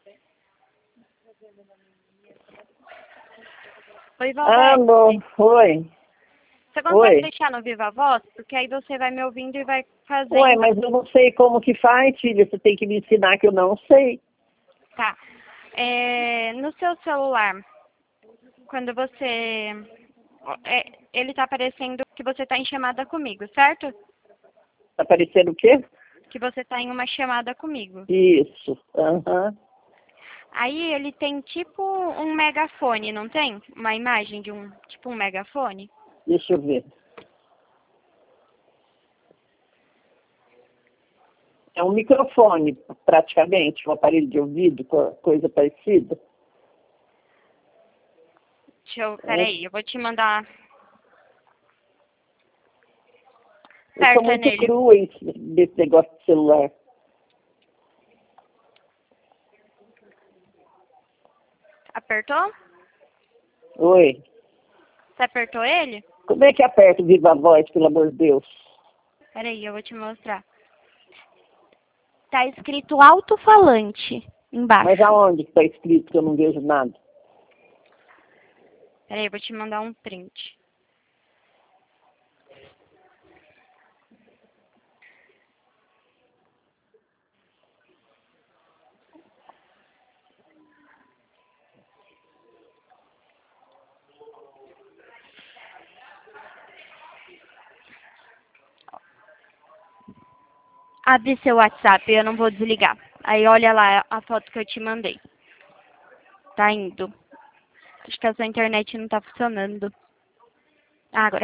Oi, Alô, Valdete. oi. Você consegue deixar no Viva Voz? Porque aí você vai me ouvindo e vai fazendo. Ué, mas eu não sei como que faz, filha. Você tem que me ensinar que eu não sei. Tá. No seu celular, quando você... ele tá aparecendo que você tá em chamada comigo, certo? Tá parecendo o quê? Que você tá em uma chamada comigo. Isso. Aham. Aí ele tem tipo um megafone, não tem? Uma imagem de tipo um megafone. Deixa eu ver. É um microfone, praticamente, um aparelho de ouvido, coisa parecida. Peraí, eu vou te mandar. Eu sou Certo, é muito nele. crua desse negócio de celular. Apertou? Oi. Você apertou ele? Como é que aperta o Viva Voz, pelo amor de Deus? Peraí, eu vou te mostrar. Tá escrito alto-falante embaixo. Mas aonde está escrito que eu não vejo nada? Peraí, eu vou te mandar um print. Abre seu WhatsApp, eu não vou desligar. Aí olha lá a foto que eu te mandei. Tá indo. Acho que a sua internet não tá funcionando. Ah, agora